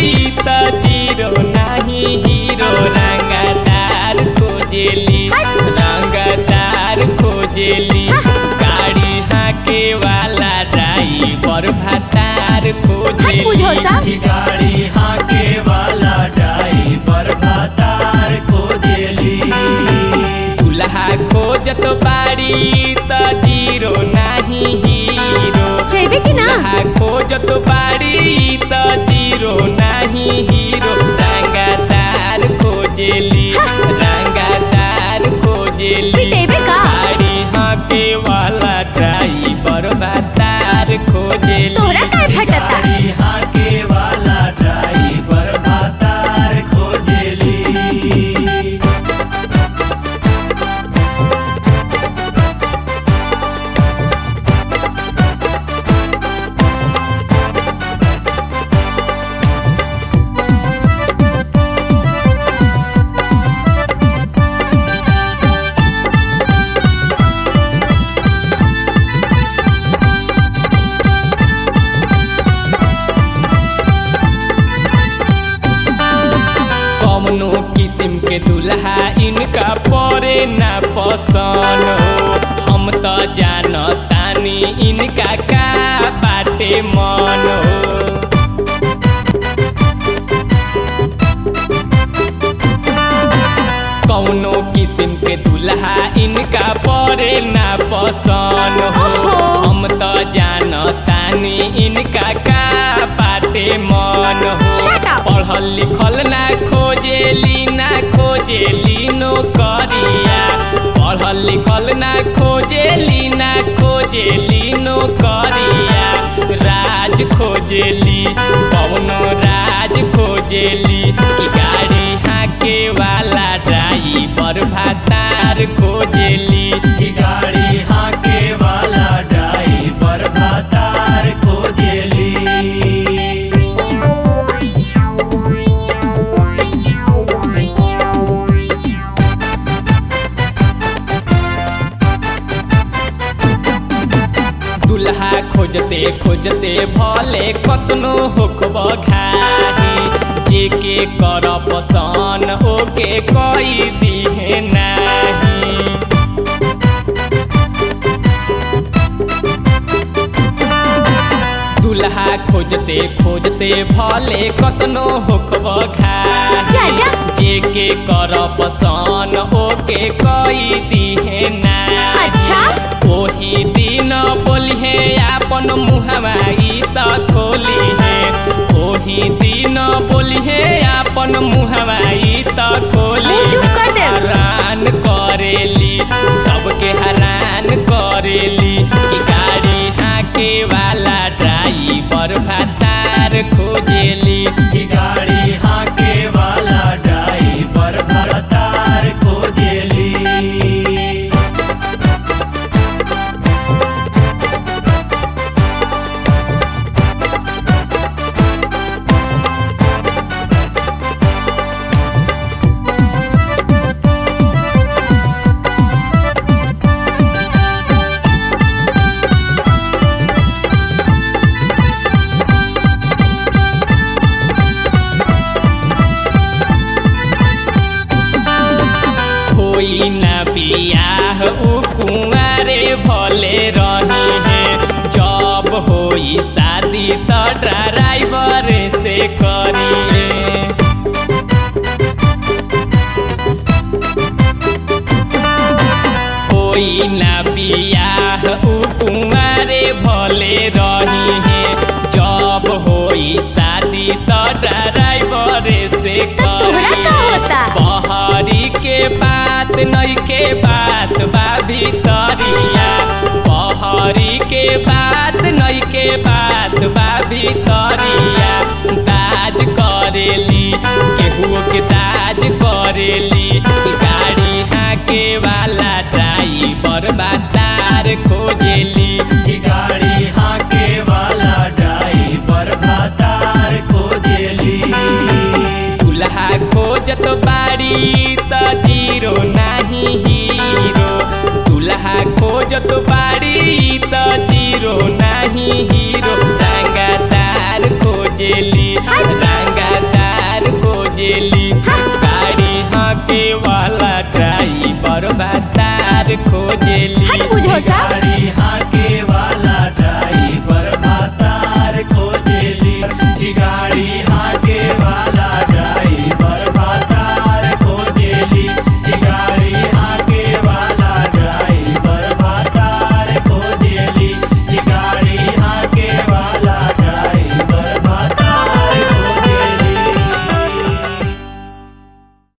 त जीरो नाही हीरो रंगदार खोजेली रंगदार खोजेली गाड़ी हाके वाला ड्राइवर भतार खोजेली गाड़ी हाके वाला ड्राइवर भतार खोजेली दुल्हा खोजत बाड़ी त जीरो नाही हीरो जेबे कि ना खोजत बाड़ी त जीरो नाही हीरो रंगदार खोजेली रंगदार खोजेली गाड़ी हाके वाला ड्राइवर भतार खोजेली तोरा काय फटता गाड़ी हाके वाला ड्राइवर भतार खोजेली कौनो किस्म के दुल्हा इनका परे ना पसंद हो हम तो जानतानी इनका का बाटे मन हो कौनो किस्म के दुल्हा इनका परे ना पसंद हो हम तो जानतानी इनका का बाटे मन हो पढ़ल लिखल ना खोजेली नौकरिया पढ़ल लिखल ना खोजेली नौकरिया राज खोजेली कौनो राज खोजेली कि गाड़ी हाके वाला ड्राइवर भतार खोजेली गाड़ी हाके वाला ड्राइवर भतार खोजेली दुल्हा खोजते खोजते भले कतनो होखब घाही जेके कर पसन ओके कई दिहे नाही दुल्हा खोजते खोजते भले कतनो होखब घाही जेके कर पसन ओके कई दिहे नाही ओही दिन बोलिहे आपन मुहमाई त खोली है ओही दिन बोलिहे आपन मुहमाई त खोली हैरान करेली सबके हैरान करेली कि गाड़ी हाके वाला ड्राइवर भतार खोजेली गाड़ी हाके वाला ड्राइवर भतार खोजेली ना बियाह उ कुंवारे भले रही है जब होई शादी त ड्राइवर से करी होई ना बियाह उ कुंवारे भले रही है जब होई शादी त ड्राइवर से करी बहरी के बात नई के बात बा भितरिया बहरी के बात नई के बात बा भितरिया दाज करेली केहू के दाज करेली गाड़ी हाके वाला ड्राइवर भतार खोजेली गाड़ी हाके वाला ड्राइवर भतार खोजेली दुल्हा खोजत बाड़ी त जीरो नाही हीरो दुल्हा खोजत बाड़ी त जीरो नाही हीरो रंगदार खोजेली रंगदार भतार खोजेली हट बुझो सा